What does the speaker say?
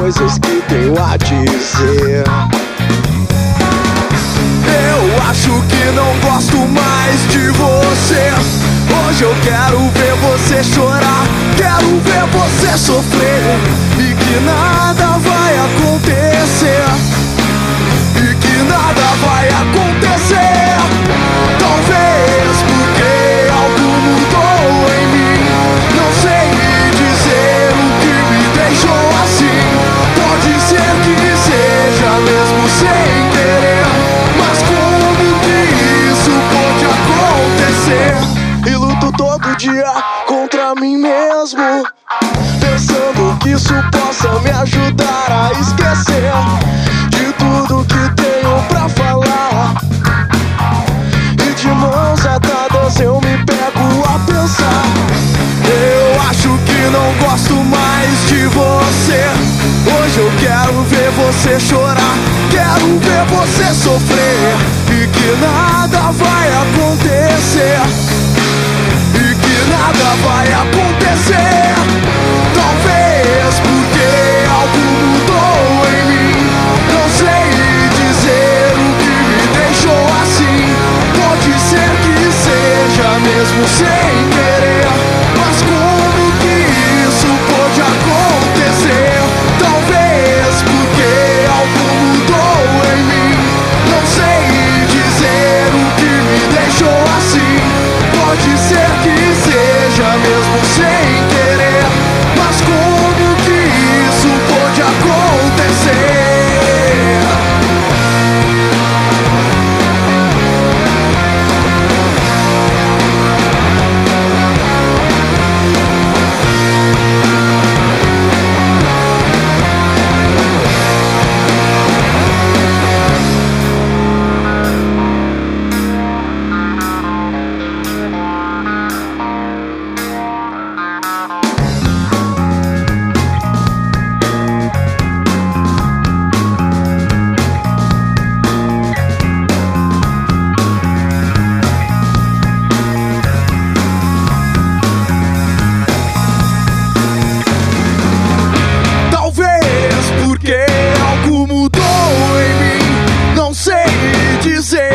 coisas que tenho a dizer. Eu acho que não gosto mais de você. Hoje eu quero ver você chorar, quero ver você sofrer, e que nada vai acontecer, e que nada vai acontecer. Talvez porque algo mudou em mim, não sei dizer o que me deixou assim. Pode ser que seja mesmo sem querer, mas como que isso pode acontecer? E luto todo dia contra mim mesmo, pensando que isso possa me ajudar a esquecer de tudo que tenho pra falar. E de mãos atadas eu me pego a pensar. Eu acho que não gosto mais de você. Hoje eu quero ver você chorar, quero ver você sofrer, e que nada vai acontecer, e que nada vai acontecer. Talvez porque algo mudou em mim, não sei dizer o que me deixou assim. Pode ser que seja mesmo sem querer, mas como que isso pode acontecer? Talvez porque algo mudou em mim, não sei dizer o que me deixou assim. Pode ser que seja mesmo sem querer, mas como que isso pode acontecer? Talvez porque algo mudou em mim, não sei dizer